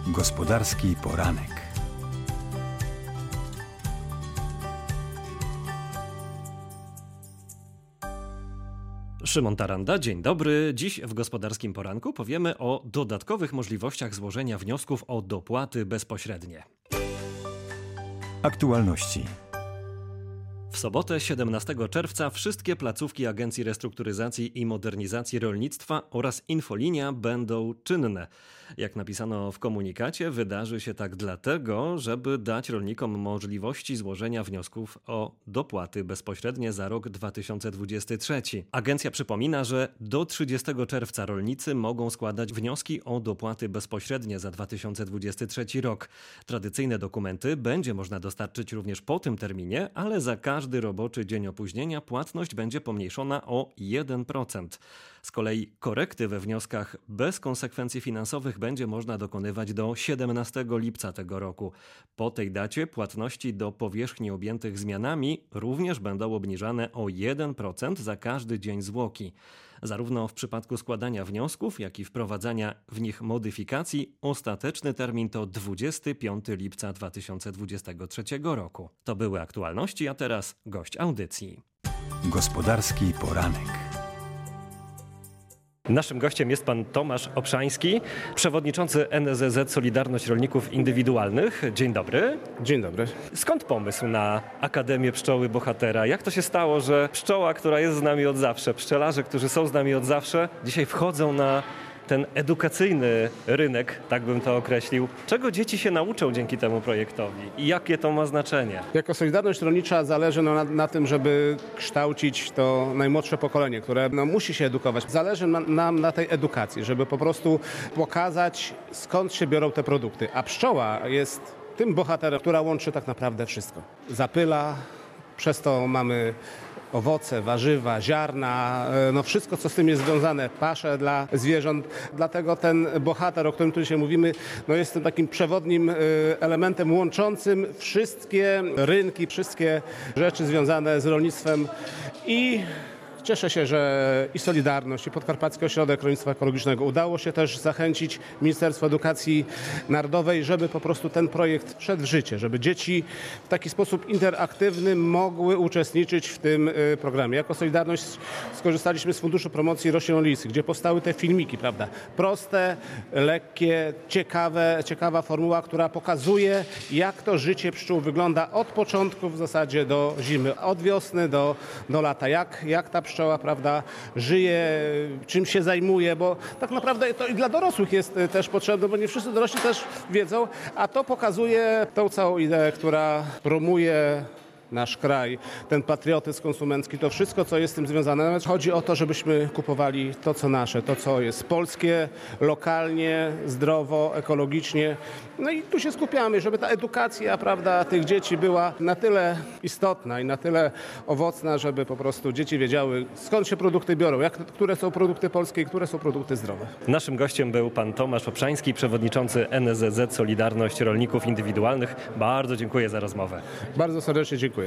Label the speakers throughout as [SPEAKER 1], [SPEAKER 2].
[SPEAKER 1] Gospodarski poranek.
[SPEAKER 2] Szymon Taranda, dzień dobry. Dziś w Gospodarskim Poranku powiemy o dodatkowych możliwościach złożenia wniosków o dopłaty bezpośrednie.
[SPEAKER 1] Aktualności.
[SPEAKER 2] W sobotę 17 czerwca wszystkie placówki Agencji Restrukturyzacji i Modernizacji Rolnictwa oraz Infolinia będą czynne. Jak napisano w komunikacie, wydarzy się tak dlatego, żeby dać rolnikom możliwości złożenia wniosków o dopłaty bezpośrednie za rok 2023. Agencja przypomina, że do 30 czerwca rolnicy mogą składać wnioski o dopłaty bezpośrednie za 2023 rok. Tradycyjne dokumenty będzie można dostarczyć również po tym terminie, ale za każdy roboczy dzień opóźnienia płatność będzie pomniejszona o 1%. Z kolei korekty we wnioskach bez konsekwencji finansowych będzie można dokonywać do 17 lipca tego roku. Po tej dacie płatności do powierzchni objętych zmianami również będą obniżane o 1% za każdy dzień zwłoki. Zarówno w przypadku składania wniosków, jak i wprowadzania w nich modyfikacji ostateczny termin to 25 lipca 2023 roku. To były aktualności, a teraz gość audycji.
[SPEAKER 1] Gospodarski poranek.
[SPEAKER 2] Naszym gościem jest pan Tomasz Obszański, przewodniczący NSZZ Solidarność Rolników Indywidualnych. Dzień dobry.
[SPEAKER 3] Dzień dobry.
[SPEAKER 2] Skąd pomysł na Akademię Pszczoły Bohatera? Jak to się stało, że pszczoła, która jest z nami od zawsze, pszczelarze, którzy są z nami od zawsze, dzisiaj wchodzą na ten edukacyjny rynek, tak bym to określił. Czego dzieci się nauczą dzięki temu projektowi i jakie to ma znaczenie?
[SPEAKER 3] Jako Solidarność Rolnicza zależy na tym, żeby kształcić to najmłodsze pokolenie, które musi się edukować. Zależy nam na tej edukacji, żeby po prostu pokazać, skąd się biorą te produkty. A pszczoła jest tym bohaterem, która łączy tak naprawdę wszystko. Zapyla, przez to mamy owoce, warzywa, ziarna, wszystko, co z tym jest związane, pasze dla zwierząt. Dlatego ten bohater, o którym tu dzisiaj mówimy, jest tym takim przewodnim elementem łączącym wszystkie rynki, wszystkie rzeczy związane z rolnictwem i cieszę się, że i Solidarność, i Podkarpacki Ośrodek Rolnictwa Ekologicznego udało się też zachęcić Ministerstwo Edukacji Narodowej, żeby po prostu ten projekt wszedł w życie, żeby dzieci w taki sposób interaktywny mogły uczestniczyć w tym programie. Jako Solidarność skorzystaliśmy z Funduszu Promocji Roślin Rolniczych, gdzie powstały te filmiki, prawda? Proste, lekkie, ciekawa formuła, która pokazuje, jak to życie pszczół wygląda od początku w zasadzie do zimy, od wiosny do lata. Jak ta pszczoła, prawda, żyje, czym się zajmuje, bo tak naprawdę to i dla dorosłych jest też potrzebne, bo nie wszyscy dorośli też wiedzą, a to pokazuje tą całą ideę, która promuje nasz kraj, ten patriotyzm konsumencki, to wszystko, co jest z tym związane. Nawet chodzi o to, żebyśmy kupowali to, co nasze, to, co jest polskie, lokalnie, zdrowo, ekologicznie. I tu się skupiamy, żeby ta edukacja, prawda, tych dzieci była na tyle istotna i na tyle owocna, żeby po prostu dzieci wiedziały, skąd się produkty biorą, które są produkty polskie i które są produkty zdrowe.
[SPEAKER 2] Naszym gościem był pan Tomasz Obszański, przewodniczący NSZZ Solidarność Rolników Indywidualnych. Bardzo dziękuję za rozmowę.
[SPEAKER 3] Bardzo serdecznie dziękuję.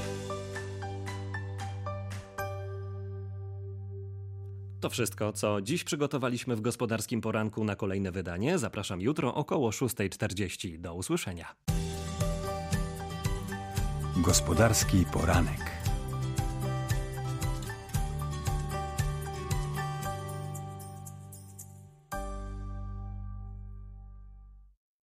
[SPEAKER 2] To wszystko, co dziś przygotowaliśmy w Gospodarskim Poranku. Na kolejne wydanie zapraszam jutro około 6:40. Do usłyszenia.
[SPEAKER 1] Gospodarski poranek.